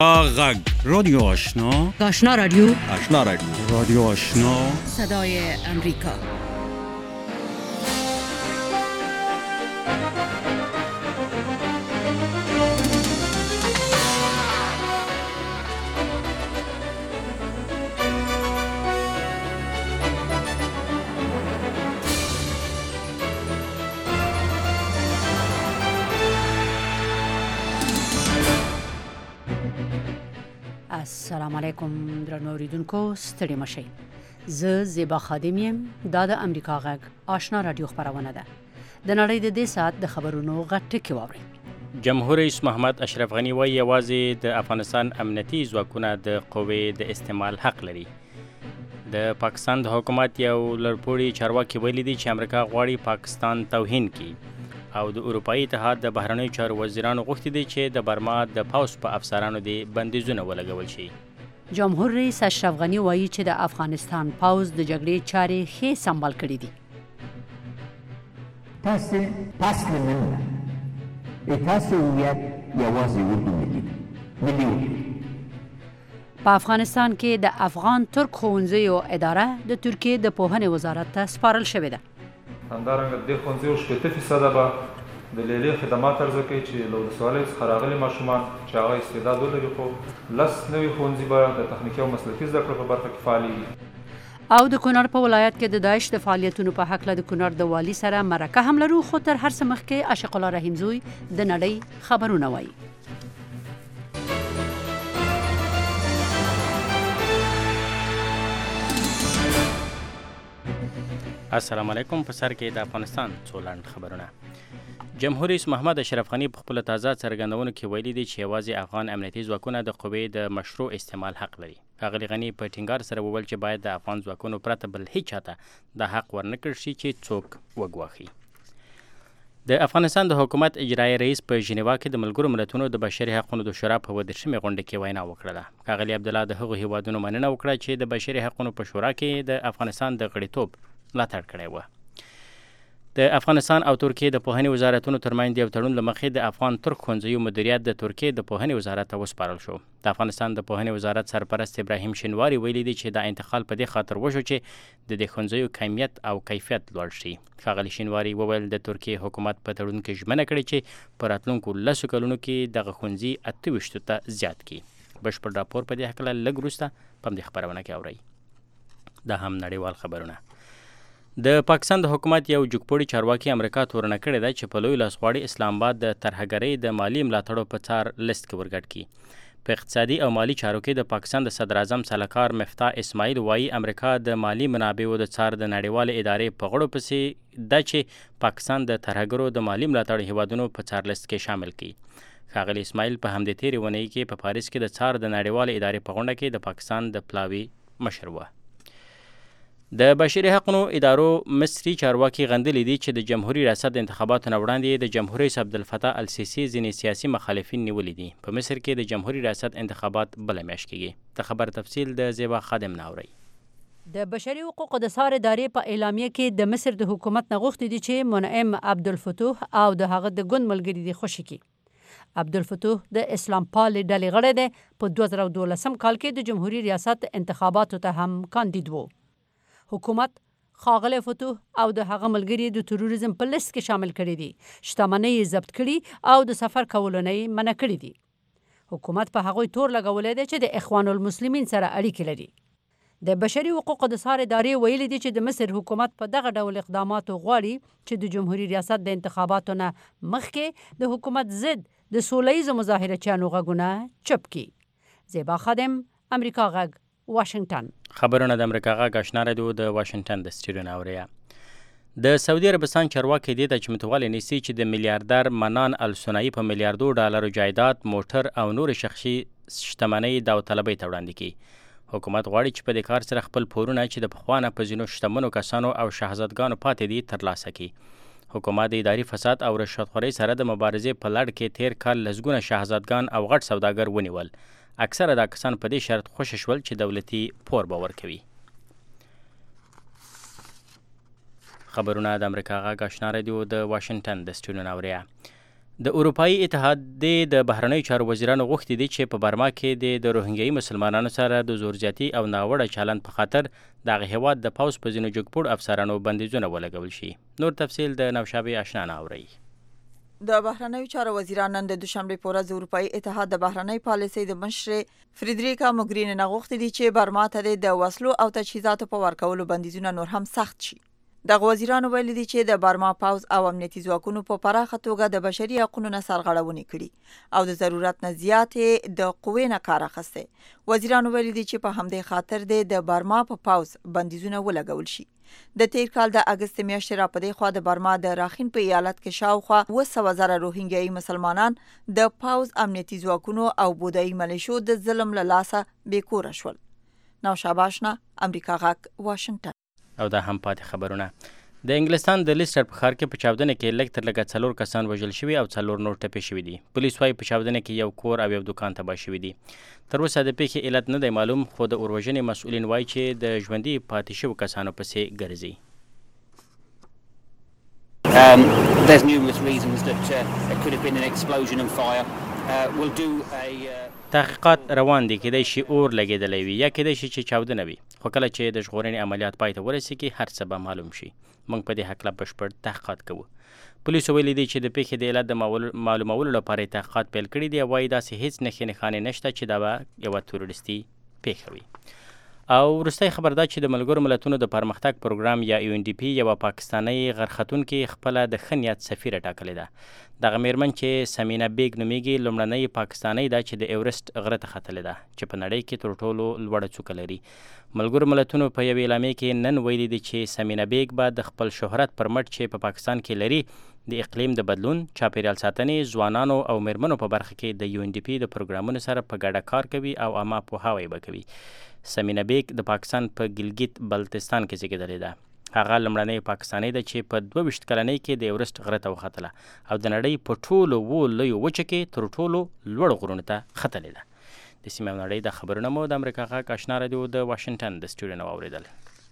غږ رادیو آشنا آشنا رادیو رادیو آشنا صدای امریکا. السلام علیکم درنو اوریدونکو، ستړي مشئ. زه زیبا خادم یم. دا د امریکا غږ آشنا رادیو خبرونه ده. د نړۍ د دې ساعت د خبرونو غټ ټکی واورئ. جمهور رئیس محمد اشرف غنی وایي یوازې د افغانستان امنیتي ځواکونه د قوې د استعمال حق لري. د پاکستان د حکومت یو لړپوړي چارواکي ویلي دي چې امریکا غواړي پاکستان توهین کړي او د اروپایي اتحاد د بهرنیو چارو وزیرانو غوښتي دي چې د برما د پوځ په افسرانو دي بندیزونه ولګول شي. جمهور رئیس اشرف غنی وایي چې د افغانستان پوځ د جګړې چارې ښې سمبال کړي دي. تاسو تسلیم نه تاسو یوازې وګورئ ملي په افغانستان کې د افغان ترک ښوونځیو اداره د ترکیې د پوهنې وزارت ته سپارل شوې ده. همدارنګه د ښوونځیو 80% به د لیلیې خدمات عرضه کوي چې له ولسوالۍ څخه راغلي ماشومان چې هغه استعداد ولري، خو 10 نوي ښوونځي به د تخنیکي او مسلکي زده کړو په برخه کې فعالېږي. او د کونړ په ولایت کې د داعش د فعالیتونو په هکله د کونړ د والي سره مرکه هم لرو، خو تر هر څه مخکې عاشق الله رحیم زوی د نړۍ خبرونه وایي. السلام علیکم. په سر کې د افغانستان څو لنډ خبرونه. جمهور رئیس محمد اشرف غنی په خپل تازه څرګندونو کې ویلي دي چې یوازې افغان امنیتي ځواکونه د قوې د مشروع استعمال حق لري. ښاغلي غنی په ټینګار سره وویل چې باید د افغان ځواکونو پرته بل هیڅ چاته د حق ورنکړل شي چې څوک وګواخي. د افغانستان د حکومت اجرایي رئیس په ژنیوا کې د ملګرو ملتونو د بشري حقوقو د شورا په 18مې غونډه کې وینا وکړه. ښاغلي عبدالله د هغو هیوادونو مننه وکړه چې د بشري حقوقو په شورا کې د افغانستان د غړیتوب ملاتړ کړی و. د افغانستان او ترکیې د پوهنې وزارتونو ترمنځ د یو تړون له مخې د افغان ترک ښوونځیو مدیریت د ترکیې د پوهنې وزارت ته وسپارل شو. د افغانستان د پوهنې وزارت سرپرست ابراهیم شینواري ویلي دی چې دا انتقال په دې خاطر وشو چې د دې ښوونځیو کمیت او کیفیت لوړ شي. ښاغلي شینواري وویل د ترکیې حکومت په تړون کې ژمنه کړې چې په راتلونکو 10 کلونو کې دغه ښوونځي 28 ته زیات کړي. بشپړ راپور په دې هکله لږ وروسته په همدې خپرونه کې اورئ. دا هم نړیوال خبرونه. د پاکستان د حکومت یو جګپوړي چارواکي امریکا تورنه کړې ده چې په لوی لاس غواړي اسلام آباد د ترهګرۍ د مالی ملاتړو په څار لیست کې ورګډ کړي. په اقتصادي او مالی چارو کې د پاکستان د صدر اعظم سلاکار مفتاح اسماعیل وایي امریکا د مالی منابعو د څار د نړیوالې ادارې په غړو پسې ده چې پاکستان د ترهګرو د مالی ملاتړ هیوادونو په څار لیست کې شامل کړي. ښاغلي اسماعیل په همدې تېرې اونۍ کې په پاریس کې د څار د نړیوالې ادارې په غونډه کې د پاکستان د پلاوي مشر و. د بشري حقوقو ادارو مصري چارواکي غندلي دي چې د جمهوریت ریاست د انتخاباتو نه وړاندې د جمهور رئیس عبدالفتاح السیسي ځینې سیاسي مخالفین نیولي دي. په مصر کې د جمهوریت ریاست انتخابات بله میاشت کېږي. د خبر تفصیل د زیبا خادم نه اورئ. د بشري حقوقو د څار ادارې په اعلامیه کې د مصر د حکومت نه غوښتي دي چې منعم عبدالفتوح او د هغه د ګوند ملګري دي خوشي کړي. عبدالفتوح د اسلام پال ډلې غړی دی. په 2012 کال کې د جمهوریت ریاست انتخاباتو ته هم کاندید و. حکومت ښاغلی فتوح او د هغه ملګري د تروریزم په لیست کې شامل کړي دي، شتمنۍ یې ضبط کړي او د سفر کولو نه یې منع کړي دي. حکومت په هغوی تور لګولی دی چې د اخوان المسلمین سره اړیکې لري. د بشري حقوقو د څار ادارې ویلي دي چې د مصر حکومت په دغه ډول اقداماتو غواړي چې د جمهوریت ریاست د انتخاباتو نه مخکې د حکومت ضد د سوله ییزو مظاهرچیانو غږونه چپ کړي. زیبا خادم، امریکا غږ، واشنگټن. خبرونه د امریکا غږ آشنا رادیو د واشنگټن د سټوډیو نه اورئ. د سعودي عربستان چارواکي دې ته چمتووالی نیسي چې د میلیاردر منان الثنایی په میلیاردو ډالرو جایداد، موټر او نور شخصي شتمنۍ داوطلبۍ ته وړاندې کړي. حکومت غواړي چې په دې کار سره خپل پورونه چې د پخوا نه په ځینو شتمنو کسانو او شهزادګانو پاتې دي ترلاسه کړي. حکومت د اداري فساد او رشوتخورۍ سره د مبارزې په لړ کې تیر کال لسګونه شهزادګان او غټ سوداګر ونیول. اکثره دا کسان په دې شرط خوشي شول چې دولتي پور به ورکوي. خبرونه د امریکا غږ آشنا رادیو د واشنگټن د سټوډیو نه اورئ. د اروپایي اتحاد د بهرنیو چارو وزیرانو غوښتي دي چې په برما کې د روهینګیایي مسلمانانو سره د زور زیاتي او ناوړه چلند په خاطر دغه هیواد د پوځ په ځینو جګپوړ افسرانو بندیزونه ولګول شي. نور تفصیل د نوشابه آشنا اوري. د بهرنیو چارو وزیران نن د دوشنبه په ورځ اروپایي اتحاد د بهرنۍ پالیسۍ د مشر فریدریکا موګریني نه غوښتي دي چې برما ته د وسلو او تجهیزاتو په ورکولو بندیزونه نور هم سخت شي. دغه وزیرانو ویلي دي چې د برما پوځ او امنیتي ځواکونو په پراخه توګه د بشري حقوقو نه سرغړونې کړي او د ضرورت نه زیاتې د قوې نه کار اخیستی. وزیرانو ویلي دي چې په همدې خاطر د برما په پوځ بندیزونه ولګول شي. د تیر کال د اگست میاشتې راپدې خوا د برما د راخین په ایالت کې شاوخوا 200,000 روهینګیایي مسلمانان د پوځ امنیتي ځواکونو او بودایي ملیشو د ظلم له لاسه بېکوره شول. نوشابه آشنا، امریکا غږ، واشنګټن. او دا هم پاتې خبرونه. د انګلستان د لیسټر په ښار کې په چاودنه کې لږ تر لږه 4 کسان وژل شوي او 4 نور ټپي شوي دي. پولیس وايي په چاودنه کې یو کور او یو دکان تباه شوي دي. تر اوسه د پیښې علت نه دی معلوم، خو د اوروژنې مسؤلین وایي چې د ژوندي پاتې شوو کسانو پسې ګرځي. There's numerous reasons that there could have been an explosion and fire. We'll do a تحقیقات روان دي، کېدای شي اور لګېدلی وي یا کېدای شي چې چاودنه وي، خو کله چې د ژغورنې عملیات پای ته ورسېږي هر څه به معلوم شي. موږ په دې هکله بشپړ تحقیقات کوو. پولیسو ویلي دي چې د پیښې د علت د معلومولو لپاره یې تحقیقات پیل کړي دي او وایي داسې هیڅ نښې نښانې نشته چې دا به یوه تروریستي پیښه وي. او وروستی خبر دا چې د ملګرو ملتونو د پرمختګ پروګرام یا UNDP یوه پاکستانۍ غرختونکې خپله د ښه نیت سفیره ټاکلې ده. دغه میرمن چې سمینا بیگ نومیږي لومړنۍ پاکستانۍ ده چې د ایورسټ غره ته ختلې ده چې په نړۍ کې تر ټولو لوړه څوکه لري. ملګرو ملتونو په یوې اعلامیې کې نن ویلي دي چې سمینا بیگ به د خپل شهرت پر مټ چې په پاکستان کې لري د اقلیم د بدلون، چاپیریال ساتنې، ځوانانو او میرمنو په برخه کې د UNDP د پروګرامونو سره په ګډه کار کوي او عامه پوهاوی به کوي. سمینا بیگ د پاکستان په ګلګیت بلتستان کې زیږېدلې ده. هغه لومړنۍ پاکستانۍ ده چې په 22 کلنۍ کې د ایورسټ غره ته وختله او د نړۍ په ټولو 7 لویو وچو کې تر ټولو لوړ غرونو ته ختلې ده. د سیمې او نړۍ د خبرونه مو د امریکا غږ آشنا رادیو د واشنګټن د سټوډیو نه واورېدل.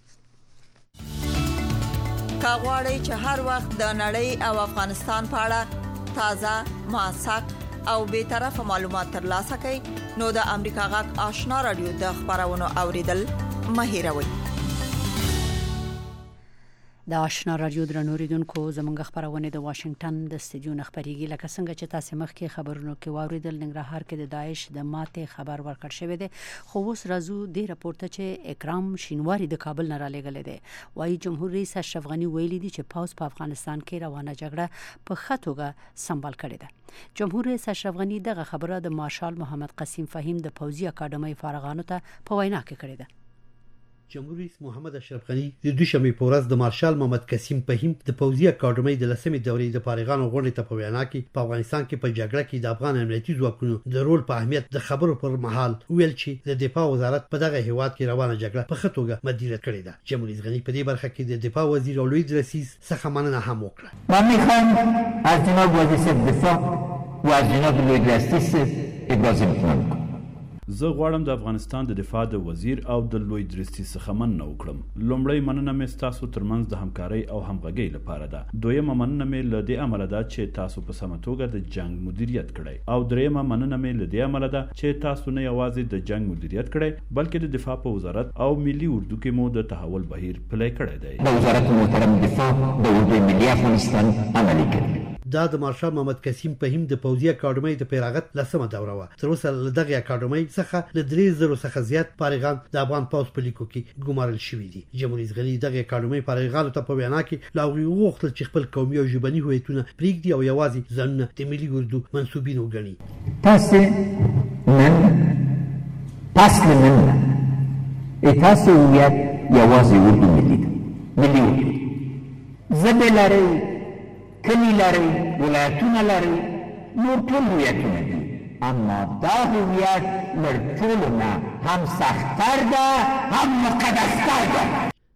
که غواړئ چې هر وخت د نړۍ او افغانستان په اړه تازه، موثق او بیطرفه معلومات ترلاسه کړئ نو د امریکا غږ آشنا رادیو د خبرونو اوریدل مه هېروئ. د آشنا رادیو درنو اوریدونکو، زموږ خبرونه د واشنګټن د استودیو نه خبرېږي. لکه څنګه چې تاسو مخکې خبرونو کې واوریدل، ننګرهار کې د داعش د ماتې خبر ورکړ شوی دی، خو اوس راځو د راپورته چې اکرام شینواری د کابل نه را لېږلی دی. وايي جمهور رئیس اشرف غني ویلي دي چې پوځ په افغانستان کې روانه جګړه په ښه توګه سمبال کړې ده. جمهور رئیس اشرف غني دغه خبره د مارشال محمد قسیم فهیم د پوځي اکاډمۍ فارغانو ته په وینا کې کړې ده. جمهور رئیس محمد اشرف غني د دوشنبه په ورځ د مارشال محمد قسیم فهیم د پوځي اکاډمۍ د 10مې دورې د فارغانو غونډې ته په وینا کې په افغانستان کې په جګړه کې د افغان امنیتي ځواکونو د رول په اهمیت د خبرو پر مهال ویل چې د دفاع وزارت په دغه هیواد کې روانه جګړه په ښه توګه مدیریت کړې ده. جمهور رئیس غني په دې برخه کې د دفاع وزیر او لوی رئیس څخه مننه هم وکړه. ما میخوام از جناب وزیر دفاع و از جناب لوی رئیس ابراز امتنان کنم. زه غواړم د افغانستان د دفاع د وزیر او د لوی درستی څخه مننه وکړم. لومړی مننه مې ستاسو ترمنځ د همکارۍ او همغږۍ لپاره ده. دویمه مننه مې له دې امله ده چې تاسو په سمه توګه د جنگ مدیریت کړی او دریمه مننه مې له دې امله ده چې تاسو نه یوازې د جنگ مدیریت کړی بلکې د دفاع په وزارت او ملي اردو کې مو د تحول بهیر پلی کړی دی. د وزارت محترم دفاع د اردو ملي افغانستان عملي کړی. دا د مارشال محمد قسیم فهیم د پوځي اکاډمۍ د پیراغت 10مه دوره وه. تر اوسه له دغه اکاډمۍ څخه له 3000 څخه زیات فارغان د افغان پوځ په لیکو کې ګمارل شوي دي. جمهور رئیس غني دغه اکاډمۍ فارغانو ته په وینا کې له هغوی وغوښتل چې خپل قومي او ژبني هویتونه پرېږدي او یوازې ځانونه د ملي اردو منسوبین وګڼي. تاسو نن فصل نن تاسو هویت یوازې اردو ملي ده، ملي اردو ژبې لرئ، کلی لري، ولایتونه لري، نور ټول هویتونه دي، اما دا هویت له ټولو نه هم سختتر ده هم مقدستر ده.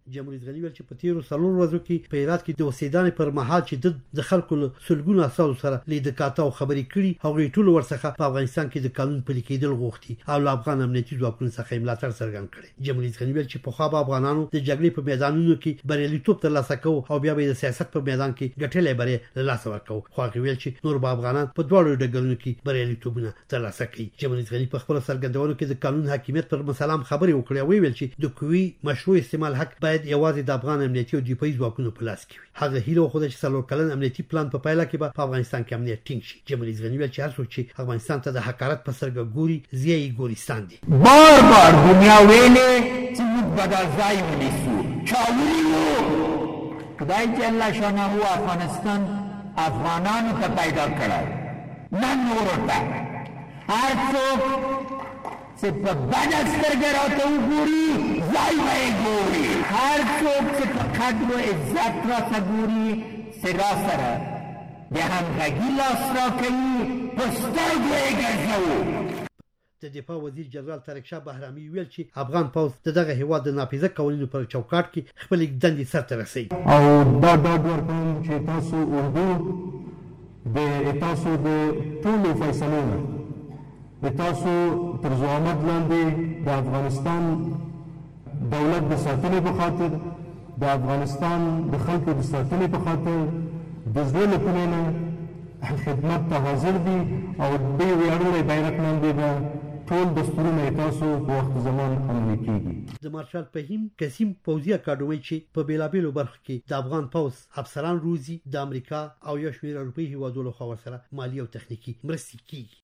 جمهور رئیس غني ویل چې په تیرو 4 ورځو کې په هرات کې د اوسیدانې پر مهال چې د خلکو له سلګونو اساسو سره لید کاته او خبرې کړي هغه ټول ورڅخه په افغانستان کې د قانون پلي کېدل غوښتي او له افغان امنیتي ځواکونو څخه ملاتړ څرګند کړي. جمهور رئیس غني ویل چې په خوا افغانانو د جګړې په میدانونو کې بریالیتوب ترلاسه کوي او بیا به د سیاست په میدان کې ګټلې بری له لاسه ورکوي. خو هغه ویل چې نور به افغانان په دواړو ډګرونو کې بریالیتوبونه ترلاسه کوي. جمهور رئیس غني په خپل څرګندونو کې د قانون حاکمیت پر مسله خبرې وکړې او ویل چې د قوي مشروع استعمال حق باید یوازې د افغان امنیتي او دفاعي ځواکونو په لاس کې وي. هغه هیله خو د 4 کلن امنیتي پلان په پایله کې په افغانستان کې امنیت ټینګ شي. جمهور رئیس غني ویل چې هر څوک چې افغانستان ته د حقارت په سترګه ګوري زیاي ګورستان دي. بار دنیا ویلې چې موږ بدل ځای ونیسو چاولیو خدای جل شانه افغانستان افغانانو ته پیدا کړل نه نور ته. هر څوک چې په بده سترګه راته وګوري ځای به ګوري. هر څوک چې په قدر و عزت راته ګوري سرا سره د همغږي لاس راکوي په سترګو یې ګرځوو. د دفاع وزیر جنرال طارق شاه بهرامي ویل چې افغان پوځ دغه هیواد د نافذه قوانینو پر چوکاټ کې خپل دندې سرته رسوي. او دا ډاډ ورکوم چې تاسو اردو د تاسو د ټولو فیصلو نه د تاسو تر ضمانت لاندې د افغانستان دولت د ساتنې په خاطر د افغانستان د خلکو د ساتنې په خاطر د زړه له کومې نه خدمت ته حاضر دي او دې ویاړلي بیرغ لاندې به ټول دستورونه تاسو په وخت زمان عملي کیږي. د مارشال فهیم قسیم پوځي اکاډمي چې په بیلابیلو برخو کې د افغان پوځ افسران روزي د امریکا او یو شمېر اروپایي هیوادونو خوا سره مالی او تخنیکی مرستې کیږي.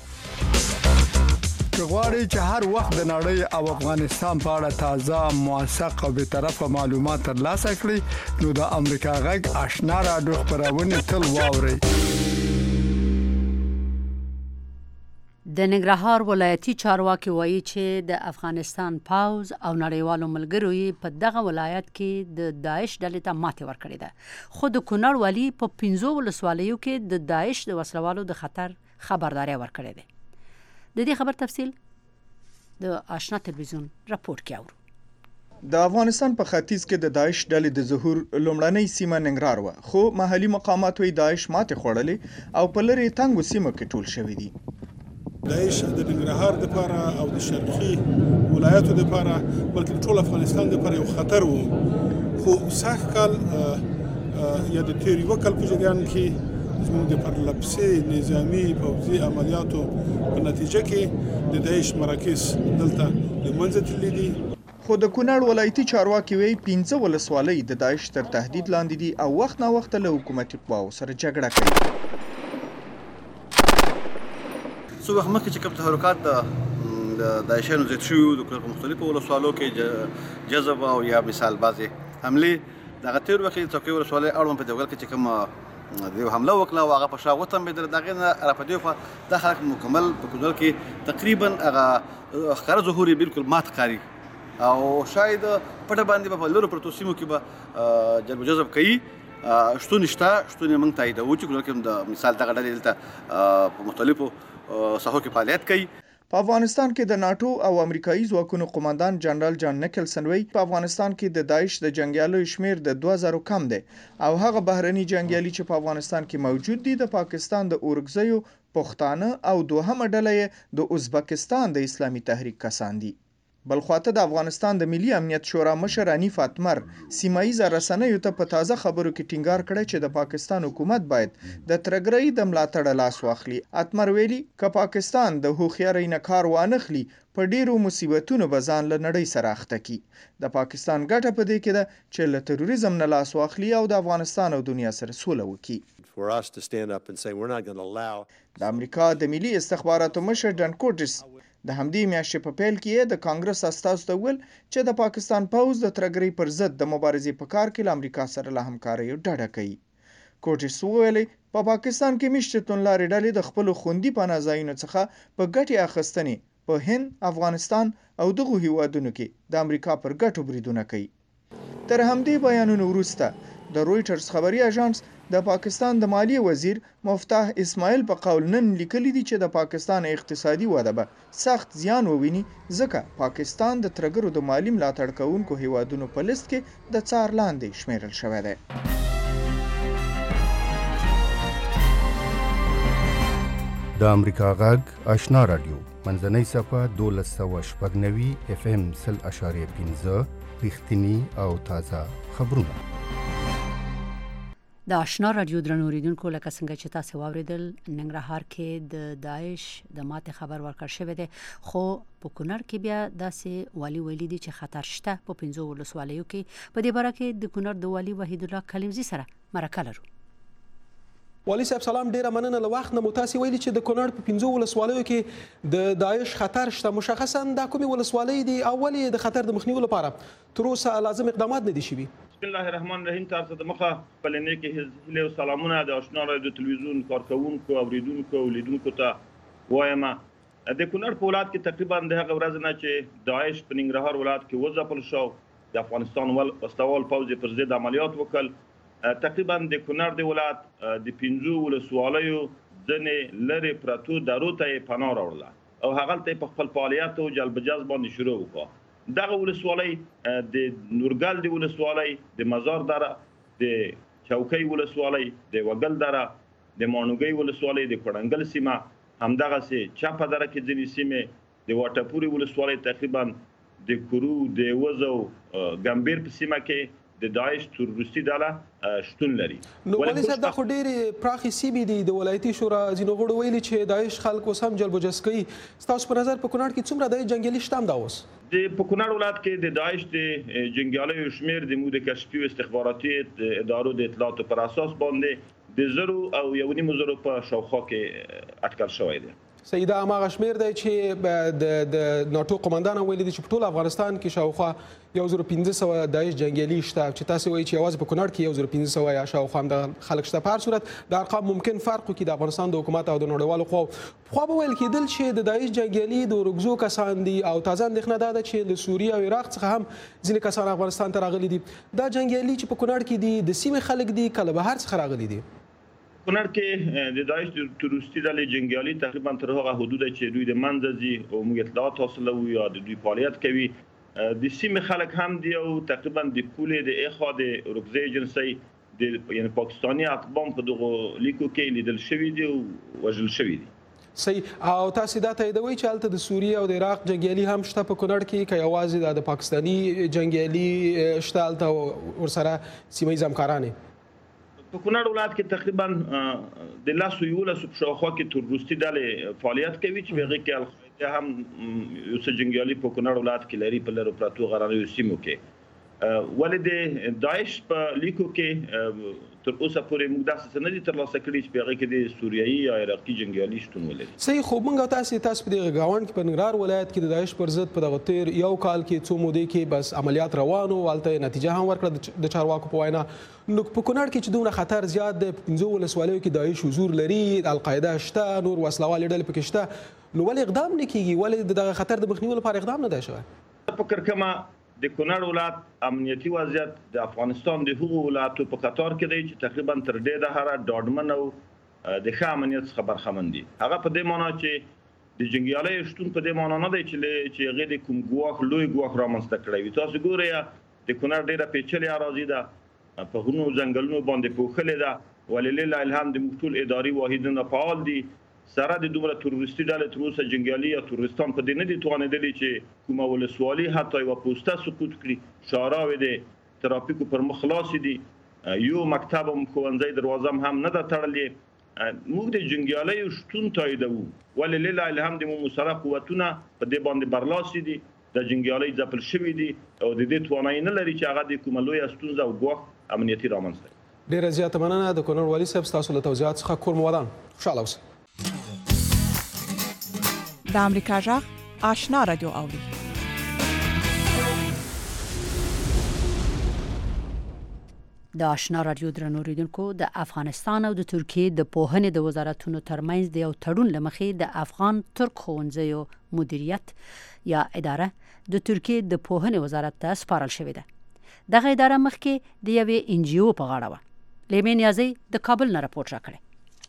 غواړي چې هر وخت د نړۍ او افغانستان په اړه تازه موثق او به طرفه معلومات ترلاسه کړئ نو د امریکا غږ آشنا راډیو خبرونه تل واورئ. د ننګرهار ولایتي چارواکي وایي چې د افغانستان پوځ او نړیوالو ملګرو په دغه ولایت کې د داعش ډلې ته ماتې ورکړې ده. خو د کونړ والي په 15 ولسوالیو کې د داعش د وسلوالو د خطر خبرداري ورکړې ده. د دې خبر تفصیل د آشنا تلویزیون راپور کې اورو. د افغانستان په ختیځ کې د داعش ډلې د ظهور لومړنۍ سیمه ننګرهار و، خو محلي مقامات وی داعش ماته خوړلې او په لری تنګو سیمو کې ټول شوې دي. داعش د ننګرهار د لپاره او د شرقي ولایتو د لپاره بلکې ټول افغانستان د لپاره یو خطر وو. خو سخت کال یا د تیر یو کال په جریان کې زموږ د پرلپسې نظامی پوځي عملیاتو په نتیجه کې د داعش مراکز دلته د منځ تللي دي. خو د کونړ ولایتي چارواکي وی 15 ولسوالۍ د داعش تر تهدید لاندې دي او وخت نا وخت له حکومتي قواو سره جګړه کوي. څو وخت مخکې چې کوم تحرکات د داعشانو زیات شوي د مختلفو ولسوالو کې جذب او یا مثال بعضې حملې دغه تېر وخت کې څوکۍ ولسوالۍ اړوند په دیوګل کې چې کوم دیو حمله وکړه او هغه په شا وتمبېدل د هغې نه را په دې خوا دا خلک مکمل په کونړ کې تقریبا هغه ښکاره ظهور یې بلکل مات ښکاري او شاید پټه باندې به په لرو پرتو سیمو کې به جلب و جذب کوي. شتون شته، شتون یې موږ تاییدوو چې کونړ کې د مثال دغه ډلې دلته په مختلفو ساحو کې فعالیت کوي. په افغانستان کې د ناتو او امریکایي ځواکونو قوماندان جنرال جان نیکلسن وی په افغانستان کې د داعش د جنگیالو شمیر د 2000 کم دی او هغه بهرني جنگیالي چې په افغانستان کې موجود دي د پاکستان د اورګزیو پښتانه او دوهمه ډله د ازبکستان د اسلامي تحریک کسان دي. بلخواته د افغانستان د ملي امنیت شورا مشر حنیف اتمر سیمایي رسنیو ته په تازه خبرو کې ټینګار کړی چې د پاکستان حکومت باید د ترګرۍ د ملاتړ لاس واخلي. اتمر ویلي که پاکستان د هوښیارۍ نه کار وانخلي په ډیرو مصیبتونو به ځان له نړۍ سره اخته کړي. د پاکستان ګټه په دې کې ده چې له تروریزم نه لاس واخلي او د افغانستان او دنیا سره سوله وکړي. د امریکا د ملي استخباراتو مشر ډن کوټس د همدې میاشتې په پیل کې د کانګرس استازو ته ویل چې د پاکستان پوځ د ترګرۍ پر ضد د مبارزې په کار کې له امریکا سره له همکارۍ ډډه کوي. کوټس وویل په پاکستان کې میشته توندلارې ډلې د خپل خوندي پناه ځایونو څخه په ګټې اخیستنې په هند، افغانستان او دغو هیوادونو کې د امریکا پر ګټو بریدونه کوي. تر همدې بیانونو وروسته د رویټرز خبري اژانس د پاکستان د مالیې وزیر مفتاح اسماعیل په قول نن لیکلي دي چې د پاکستان اقتصادي وده به سخت زیان وویني ځکه پاکستان د ترګرو د مالی ملاتړ کوونکو هیوادونو په لیست کې د څار لاندې شمیرل شوی دی. د امریکا غږ آشنا رادیو منځنۍ صفحه 1290 FM 0.15 رښتینی او تازه خبرونه. د آشنا رادیو درنو اوریدونکو لکه څنګه چې تاسو واوریدل ننګرهار کې د داعش د ماته خبر ورکړ شوی دی خو په کونړ کې بیا داسې والی ویلي دي چې خطر شته په 15 ولسوالیو کې په دې باره کې د کونړ د والی وحید الله کلیمزي سره مرکه لرو. والی صاحب سلام، ډیره مننه. له وخت نه مو تاسې ویلي چې د کونړ په 15 ولسوالیو کې د داعش خطر شته. مشخصا دا کومې ولسوالۍ دي او ولې د خطر د مخنیوي لپاره تر اوسه لازم اقدامات نه دي شوي؟ بسم الله الرحمن الرحیم. تاسو د مخه خپلې نیکې هیلې او سلامونه د آشنا رادیو تلویزیون کارکوونکو اوریدونکو او لیدونکو ته وایم. د کونړ په ولایت کې تقریبا د هغه ورځ نه چې داعش په ننګرهار ولایت کې وځپل شو، د افغانستان وسلوال پوځ پر ضد عملیات وکړ. تقریبا د کونړ د ولایت د 15 ولسوالیو ځنې لرې پرتو درو ته یې پناه راوړله او هغلته یې په خپل فعالیت او جلبجاز باندې شروع وکړه. دغه ولسوالۍ د نورګل د ولسوالۍ، د مزار دره، د چوکۍ ولسوالۍ، د وګل دره، د ماڼوګۍ ولسوالۍ، د کړنګل سیمه، همدغسې چپه دره کې ځینې سیمې، د واټپورې ولسوالۍ، تقریبا د کورو، د وزو، ګمبیر په سیمه کې د داعش تروریستي ډله شتون لري. نو ولې صاحب دا خو ډېرې پراخې سیمې دي. د ولایتي شورا ځینو غړو ویلي چې داعش خلک اوس هم جلب و جذب کوي. ستاسو په نظر په کونړ کې څومره د جنګیالي شته همدا اوس؟ په کونړ ولایت کې د داعش د جنګیالیو شمېر د موږ د کشفي او استخباراتي ادارو د اطلاعاتو پر اساس باندې د 1,000 او 1,500 په شاوخوا کې اټکل شوی دی. سیدا هماغه شمېر دی چې د ناټو قومندان ویلي دي چې په ټول افغانستان کې شاوخوا 1,500 داعش جنګیالي شته، چې تاسو وایي چې یوازې په کونړ کې 1,500 یا شاوخوا د خلک شته. په هر صورت د ارقام ممکن فرق وکړي د افغانستان د حکومت او د نړیوالو خوا به ویل کېدل چې د داعش جنګیالي د ورکزو کسان دي او تازه اندېښنه دا ده چې له سوریې او عراق څخه هم ځینې کسان افغانستان ته راغلي دي. دا جنګیالي چې په کونړ کې دي د سیمې خلک دي که له بهر څخه راغلي دي؟ کونړ کې د داعش تروریستي ډلې جنګیالي تقریبا تر هغه حدوده چې دوی د منځه ځي او موږ اطلاعات حاصلوو یا د دوی فعالیت کوي. د سیمې خلک هم دي او تقریبا د پولې د اخوا د رکزې ایجنسۍ د یعنې پاکستاني اقبام په دغو لیکو کې لیدل شوي دي او وژل شوي دي. صحیح. او تاسو دا تاییدوئ چې هلته د سوریې او د عراق جنګیالي هم شته په کونړ کې که یوازې د پاکستاني جنګیالي شته هلته ورسره سیمه ییز همکارانې؟ په کونړ ولایت کې تقریبا د 11 په شاوخوا کې تروریستي ډلې فعالیت کوي چې په هغې کې القاعده هم یو څه جنګیالي په کونړ ولایت کې لري په لرو پرتو غرنیو سیمو کې. ولې د داعش په لیکو کې تر اوسه پورې موږ داسې څه نه دي ترلاسه کړي چې په هغې کې د سوریایي یا عراقي جنګیالي شتون ولري. صحیح. خو موږ او تاسو په دغه ګاونډ کې په ننګرهار ولایت کې د داعش پر ضد په دغه تیر یو کال کې څو مودې کې بس عملیات روان وو، هلته نتیجه هم ورکړه د چارواکو په وینا. نو په کونړ کې چې دومره خطر زیات دی، په 15 ولسوالیو کې داعش حضور لري، القاعده شته، نور وسلوالې ډلې پکې شته، نو ولې اقدام نه کیږي؟ ولې دغه خطر د مخنیوي لپاره اقدام نه دی شوی؟ فکر کومه د کونړ ولایت امنیتي وضعیت د افغانستان د هغو ولایتو په قطار کې دی چې تقریبا تر ډېره هره ډاډمن او د ښه امنیت څخه برخمن دي. هغه په دې معنا چې د جنګیالیو شتون په دې معنا نه دی چې هغې د کوم ګواښ لوی ګواښ رامنځته کړی وي. تاسو ګورئ د کونړ ډېره پیچلې اراضي ده، په غرونو ځنګلونو باندې پوښلې ده، ولله الحمد موږ ټول اداري واحدونه فعال دي. سره د دومره تروریستي ډلې تر اوسه جنګیالي یا تروریستان په دې نه دي توانېدلي چې کومه ولسوالي حتی یوه پوسته سقوط کړي. شاراوې د ترافیکو پر مخ خلاصې دي، یو مکتب هم ښوونځی دروازه هم نه ده تړلې. موږ د جنګیالیو شتون تاییدوو، ولله الحمد مو سره قوتونه په دې باندې برلاسي دي، د جنګیالۍ ځپل شوي دي او د دې توانایي نه لري چې هغه د کومه لویه ستونزه او ګواښ امنیتي رامنځته کړي. ډېره زیاته مننه د کونړ والي صاحب، ستاسو له توضیحات څخه کور مو ودان. خوشحاله اوسئ. د امریکا غږ آشنا رادیو اوري. د آشنا رادیو درنو اوریدونکو، د افغانستان او د ترکیې د پوهنې د وزارتونو ترمنځ د یو تړون له مخې د افغان ترک ښوونځیو مدیریت یا اداره د ترکیې د پوهنې وزارت ته سپارل شوې ده. دغه اداره مخکې د یوې NGO په غاړه وه. لیمې نیازی د کابل نه راپورټ راکړی.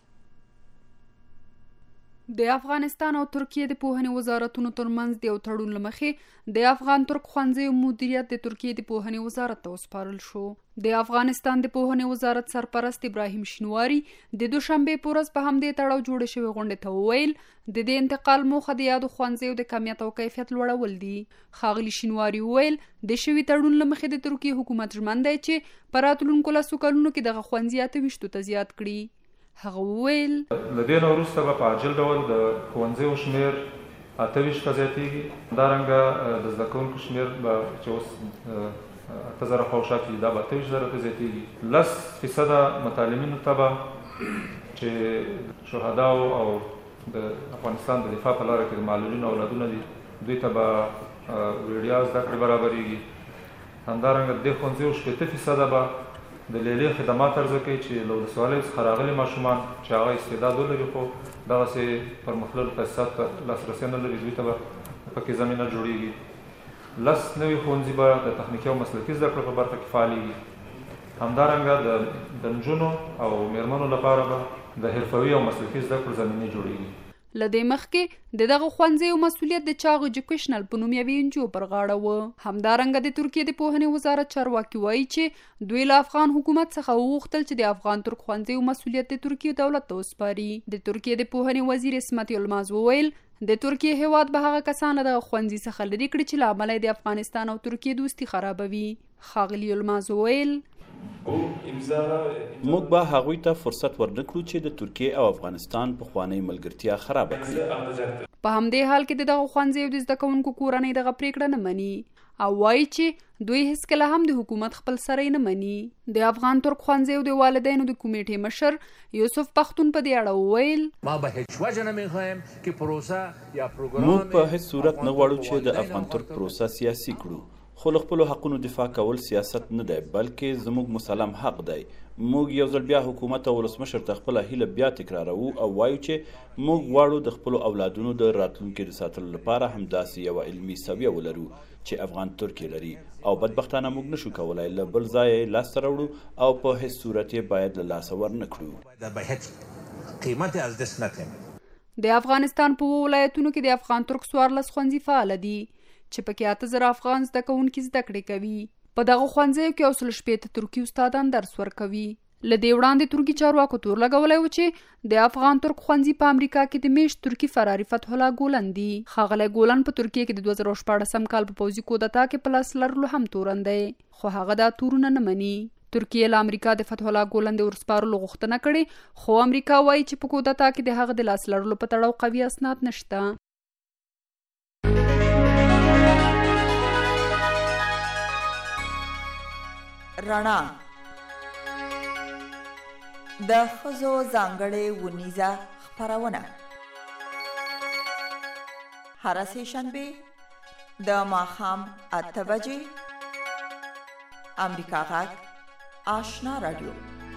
د افغانستان او ترکیه د پوهنې وزارتونو ترمنځ د یو تړون له مخې د افغان ترک ښوونځیو مدیریت د ترکیه د پوهنې وزارت ته وسپارل شو. د افغانستان د پوهنې وزارت سرپرست ابراهیم شینواری د دوشنبه په ورځ په همدې تړاو جوړ شوی غونډې ته وویل د دې انتقال موخه د یادو ښوونځیو د کمیت او کیفیت لوړول دي. ښاغلي شینواری وویل د شوي تړون له مخې د ترکیه حکومت ژمن دی چې په راتلونکو 10 کلونو کې دغه ښوونځي 28 ته زیات کړي. هغه وویل له دې نه وروسته به په عاجل ډول د ښوونځیو شمېر 28 ته زیاتېږي. همدارنګه د زده کوونکو شمېر به چې اوس 8000 خواوشا کېږي دا به 28000 ته زیاتېږي. 10% متعلمینو ته به چې شهداو او د افغانستان د دفاع په لاره کې د معلولینو اولادونه دي دوی ته به وړیا زده کړې برابرېږي. همدارنګه د دې ښوونځیو 80% به د لیلیې خدمات عرضه کوي چې له ولسوالیو څخه راغلي ماشومان چې هغه استعداد ولري خو دغسې پرمختللو تاسیساتو ته لاسرسی نه لري دوی ته به پکې زمینه جوړېږي. 10 نوي ښوونځي به د تخنیکي او مسلکي زده کړو په برخه کې فعالېږي. همدارنګه د نجونو او میرمنو لپاره به د حرفوي او مسلکي زده کړو زمینې جوړېږي. له دې مخکې د دغه ښوونځیو مسؤلیت د چاغ ایجوکیشنل په نوم یوې انجو پر غاړه و. همدارنګه د ترکیې د پوهنې وزارت چارواکي وایي چې دوی له افغان حکومت څخه وغوښتل چې د افغان ترک ښوونځیو مسؤلیت د ترکیې دولت ته وسپاري. د ترکیې د پوهنې وزیر اسمت یلماز وویل د ترکیې هیواد به هغه کسان له دغه ښوونځي څخه لرې کړي چې له امله د افغانستان او ترکیې دوستي خرابوي. ښاغلي یلماز وویل موږ به هغوی ته فرصت ورنکړو چې د ترکیې او افغانستان پخوانۍ ملګرتیا خرابه کړي. په همدې حال کې د دغه ښوونځیو د زده کوونکو کورنۍ دغه پریکړه نه مني او وایي چې دوی هیڅکله هم د حکومت خپل سری نه مني. د افغان ترک ښوونځیو د والدینو د کمیټې مشر یوسف پختون په دې اړه وویل موږ په هیڅ صورت نه غواړو چې د افغان ترک پروسه سیاسي کړو خو له خپلو حقونو دفاع کول سیاست نه دی بلکې زموږ مسلم حق دی. موږ یو ځل بیا حکومت او ولسمشر ته خپله هیله بیا تکراروو او وایو چې موږ غواړو د خپلو اولادونو د راتلونکي د ساتلو لپاره همداسې یوه علمي سویه ولرو چې افغان ترک لري او بدبختانه موږ نشو کولی له بل ځایه یې لاسته راوړو او په هیڅ صورت یې باید له لاسه ورنه کړو. د افغانستان په 2 ولایتونو کې د افغان ترک 14 ښوونځي فعال دي چې پکې 8000 افغان زده کوونکي زده کړې کوي. په دغه ښوونځیو کې 160 ترکي استادان درس ورکوي. له دې وړاندې ترکي چارواکو تور لګولی و چې د افغان ترک ښوونځي په امریکا کې د میشت ترکي فراري فتح الله ګولن دي. ښاغلی ګولن په ترکیه کې د 2014 کال په پوځي کودتا کې په لاس لرلو هم تورن دی خو هغه دا تورونه نه مني. ترکیه له امریکا د فتح الله ګولن د ورسپارلو غوښتنه کړې خو امریکا وایي چې په کودتا کې د هغه د لاس لرلو په تړاو قوي اسناد نشته. رڼا د ښځو ځانګړې ونیزه خپرونه هره سه شنبه د ماښام 8 بجې امریکا غږ آشنا رادیو.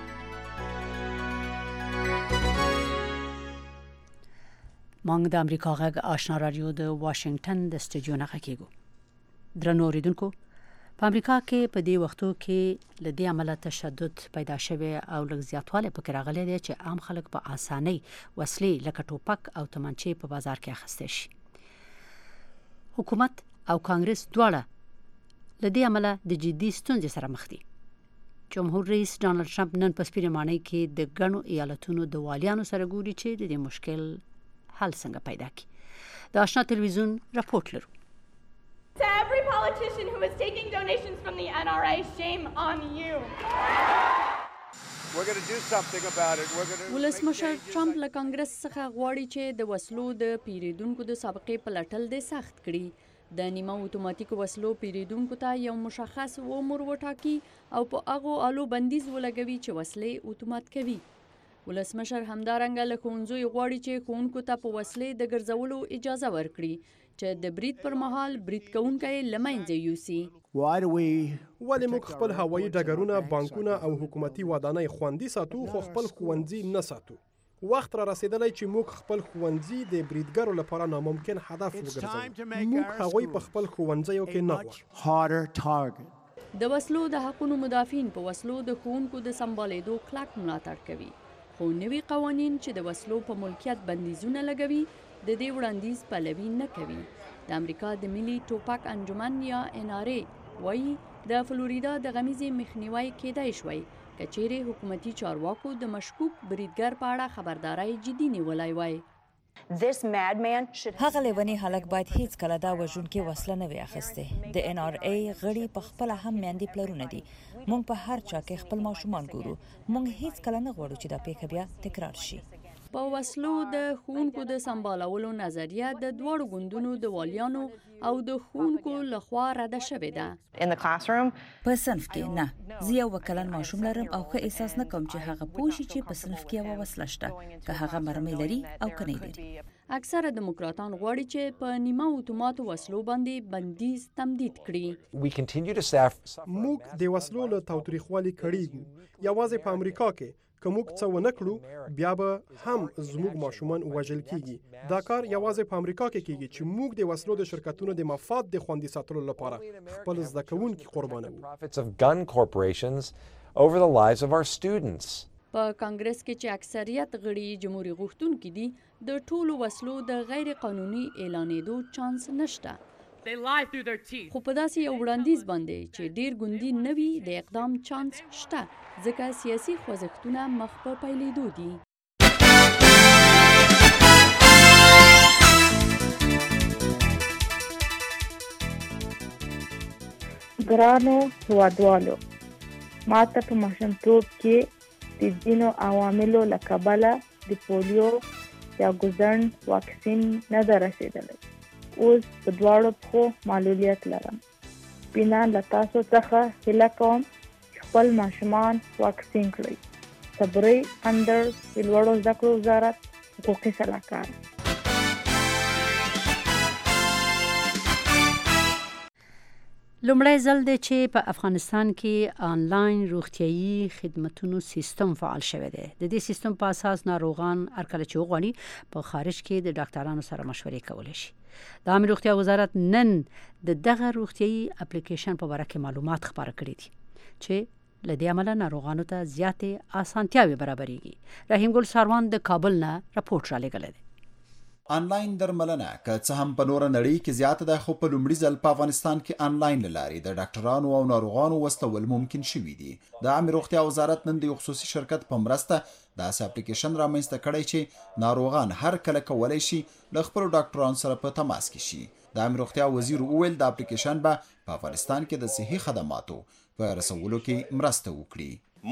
مونږ د امریکا غږ آشنا رادیو د واشنگټن د سټوډیو نه غږیږو. درنو اوریدونکو په امریکا کې په دې وختو کې له دې عمله تشدد پیدا شوی او لږ زیاتوالی پکې راغلی دی چې عام خلک په اسانۍ وسلې لکه ټوپک او تومانچې په بازار کې اخیستی شي. حکومت او کانګرس دواړه له دې عمله د جدي ستونزې سره مخ دي. جمهور رئیس ډانلډ ټرمپ نن په سپینې ماڼۍ کې د ګڼو ایالتونو د والیانو سره ګوري چې د دې مشکل حل څنګه پیدا کړي. د آشنا تلویزیون راپورټ لرو. To every politician who is taking donations from the NRA, shame on you. We're going to do something about it. We're going to ولسمشر ټرمپ له کانګرس څخه غواړي چې د وسلو د پیریدونکو د سابقې پلټل د سخت کړي. د نیمه اتوماتیک وسلو پیریدونکو ته یو مشخص عمر وټاکي او په هغو آلو بندیز ولګوي چې وسلې اتومات کوي. ولسمشر همدارنګه له ښوونځیو غواړي چې ښوونکو ته په وسلې د ګرځولو اجازه ورکړي چې د برید پر مهال برید کوونکی له منځه یوسي. ولې موږ خپل هوایي ډګرونه، بانکونه او حکومتي ودانۍ خوندي ساتو خو خپل ښوونځي نه ساتو؟ وخت را رسیدلی چې موږ خپل ښوونځي د بریدګرو لپاره ناممکن هدف وګرځوو. موږ هغوی په خپل ښوونځیو کې نه غواړو. د وسلو د حقونو مدافعین په وسلو د ښوونکو د سمبالېدو کلک ملاتړ کوي، خو نوي قوانین چې د وسلو په ملکیت بندیزونه لګوي د دې وړاندیز پلوي نه کوي. د امریکا د ملي ټوپک انجمن یا NRA وایي د فلوریدا د غمیزې مخنیوی کېدای شوی که چیرې حکومتي چارواکو د مشکوک بریدګر په اړه خبرداری جدي نیولی وای. هغه لیونی هلک باید هیڅ کله دا وژونکې وسله نه وي اخیستې. د NRA غړي په خپله هم میندې پلرونه دي. موږ په هر چا کې خپل ماشومان ګورو. موږ هیڅ کله نه غواړو چې دا پیښه بیا تکرار شي. په وسلو د ښوونکو د سمبالولو نظریه د دواړو ګوندونو د والیانو او د ښوونکو لخوا رده شوې ده. په صنف کې نه، زه یو کلن ماشوم لرم او ښه احساس نه کوم چې هغه پوه شي چې په صنف کې یوه وسله شته، که هغه مرمۍ لري او که نه لري. اکثره دموکراتان غواړي چې په نیمه اتوماتو وسلو باندې بندیز تمدید کړي. موږ د وسلو له تاوتریخوالي کړیږو. یوازې په امریکا کې که موږ څه ونه کړو بیا به هم زموږ ماشومان وژل کیږي. دا کار یوازې په امریکا کې کیږي چې موږ د وسلو د شرکتونو د مفاد د خوندي ساتلو لپاره خپل زده کوونکي قربانوو. په کانګرس کې چې اکثریت غړي جمهوریت غوښتونکي دي د ټولو وسلو د غیر قانوني اعلانېدو چانس نشته. خو په داسې یو وړاندیز باندې چې ډیر ګوندي نه وي د اقدام چانس شته، ځکه سیاسي خوځښتونه مخ په پیلېدو دي. ګرانو هیوادوالو، ما ته په ماشومتوب کې د ځینو عواملو له کبله د پولیو یا ګوزڼ واکسین نه ده رسېدلی. اوس په دواړو پښو معلولیت لرم. بینا له تاسو څخه هیله کوم چې خپل ماشومان واکسین کړئ. صبري اندر د لوړو زده کړو وزارت حقوقي سلاکار. لومړی ځل دی چې په افغانستان کې آنلاین روغتیايي خدمتونو سیستم فعال شوی دی. د دې سیستم په اساس ناروغان هر کله چې وغواړي په خارج کې د ډاکټرانو سره مشورې کولی شي. د عامه روغتیا وزارت نن د دغه روغتیايي اپلیکیشن په باره کې معلومات خپاره کړي دي چې له دې امله ناروغانو ته زیاتې اسانتیاوې برابرېږي. رحیم ګل ساروان د کابل نه راپورټ رالیږلی دی. آنلاین درملنه که څه هم په نوره نړۍ کې زیاته ده، خو په لومړي ځل په افغانستان کې آنلاین له لارې د ډاکټرانو او ناروغانو وستول ممکن شوي دي. د عامه روغتیا وزارت نن د یو خصوصي شرکت په مرسته داسې اپلیکیشن رامنځته کړی چې ناروغان هر کله کولی شي له خپلو ډاکټرانو سره په تماس کې شي. د عامه روغتیا وزیر وویل د اپلیکیشن به په افغانستان کې د صحي خدماتو په رسولو کې مرسته وکړي.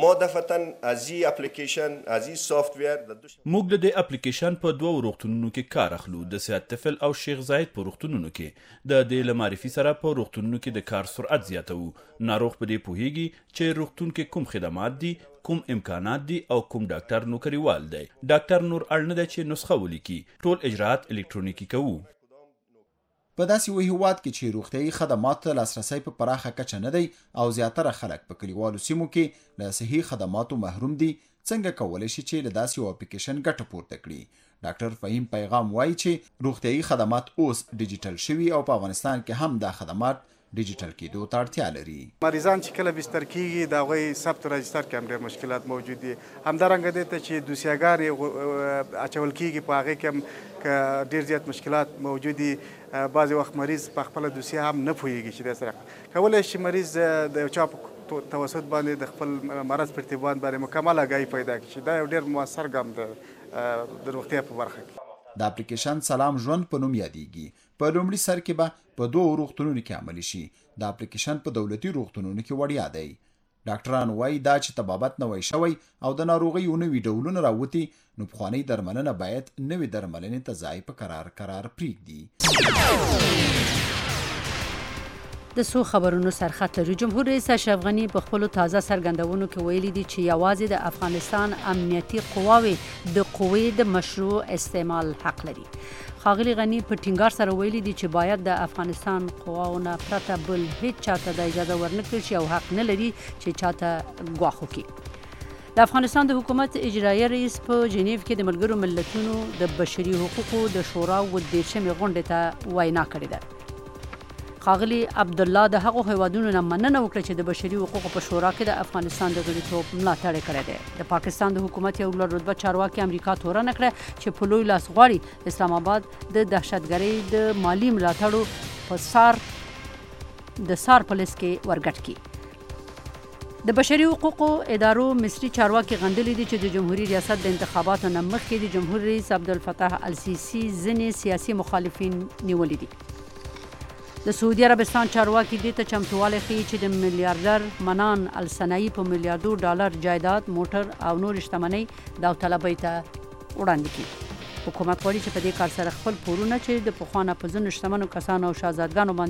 موږ د دې اپلیکیشن په دوه روغتونونو کې کار اخلو، د سیاد طفل او شیخ زاید په روغتونونو کې. د دې له معرفي سره په روغتونونو کې د کار سرعت زیاتوو. ناروغ په دې پوهیږي چې روغتون کې کوم خدمات دي، کوم امکانات دي او کوم ډاکټر نوکریوال دی. ډاکټر نور اړ نه دی چې نسخه ولیکي. ټول اجراءات الکترونیکي کوو. په داسې یو هیواد کې چې روغتیايي خدماتو ته لاسرسی په پراخه کچه نه دی او زیاتره خلک په کلیوالو سیمو کې له صحي خدماتو محروم دي، څنګه کولی شي چې له داسې یو اپلیکیشن ګټه پورته کړي؟ ډاکټر فهیم پیغام وایي چې روغتیايي خدمات اوس ډیجیټل شوي او په افغانستان کې هم دا خدمات ډیجیټل کېدو ته اړتیا لري. مریضان چې کله بستر کیږي د هغوی ثبت رجستر کې هم ډېر مشکلات موجود دي. همدارنګه دې ته چې دوسیهګانې اچول کیږي په هغې کې هم که ډېر زیات مشکلات موجود دي. بعضې وخت مریض په خپله دوسیه هم نه پوهېږي چې دې سره کولی شي مریض د یو چا په توسط باندې د خپل مرض په ارتباط باندې مکمل آګاهي پیدا کړي چې دا یو ډېر مؤثر ګام دی د روغتیا په برخه کې. د اپلیکیشن سلام ژوند په نوم یادېږي. په لومړي سر کې به په 2 روغتونونو کې عملي شي. د اپلیکیشن په دولتي روغتونونو کې وړیا دی. ډاکټران وایي دا چې طبابت نوی شوی او د ناروغیو نوي ډولونه راوتي، نو پخوانۍ درملنه باید نوې درملنې ته ځای په قرار پرېږدي. د سو خبرونو سرخط لري. جمهور رئیس اشرف غنی په خپل تازه څرګندونو کې ویلي دي چې یوازې د افغانستان امنیتي قواوې د قوې د مشروع استعمال حق لري. ښاغلي غنی په ټینګار سره ویلي دي چې باید د افغانستان قواونه پرته بل هیڅ چاته د اجازه ورنکړي شي او حق نه لري چې چاته ګواښ وکړي. د افغانستان د حکومت اجرایي رئیس په جنیو کې د ملګرو ملتونو د بشري حقوقو د شورا و 13مې غونډې ته وینا کړې ده. ښاغلي عبدالله د هغو هیوادونو نه مننه وکړه چې د بشري حقوقو په شورا کې د افغانستان د غړیتوب ملاتړ کړی دی. د پاکستان د حکومت یو لوړ رتبه چارواکي امریکا تورنه کړه چې په لوی لاس غواړي اسلام آباد د دهشتګرۍ د مالی ملاتړو په سار په لیست کې ورګډ کړي. د بشري حقوقو ادارو مصري چارواکي غندلي دي چې د جمهوریت ریاست د انتخاباتو نه مخکې د جمهور رئیس عبدالفتاح السیسی ځینې سیاسي مخالفین نیولي دي. د سعودي عربستان چارواکي دې ته چمتووالی ښیي چې د میلیاردر منان السنایي په میلیاردو ډالر جایداد، موټر او نور شتمنۍ داوطلبۍ ته وړاندې کړي. حکومت غواړي چې په دې کار سره خپل پورونه چې د پخوا نه په ځینو شتمنو کسانو او شهزادګانو باندې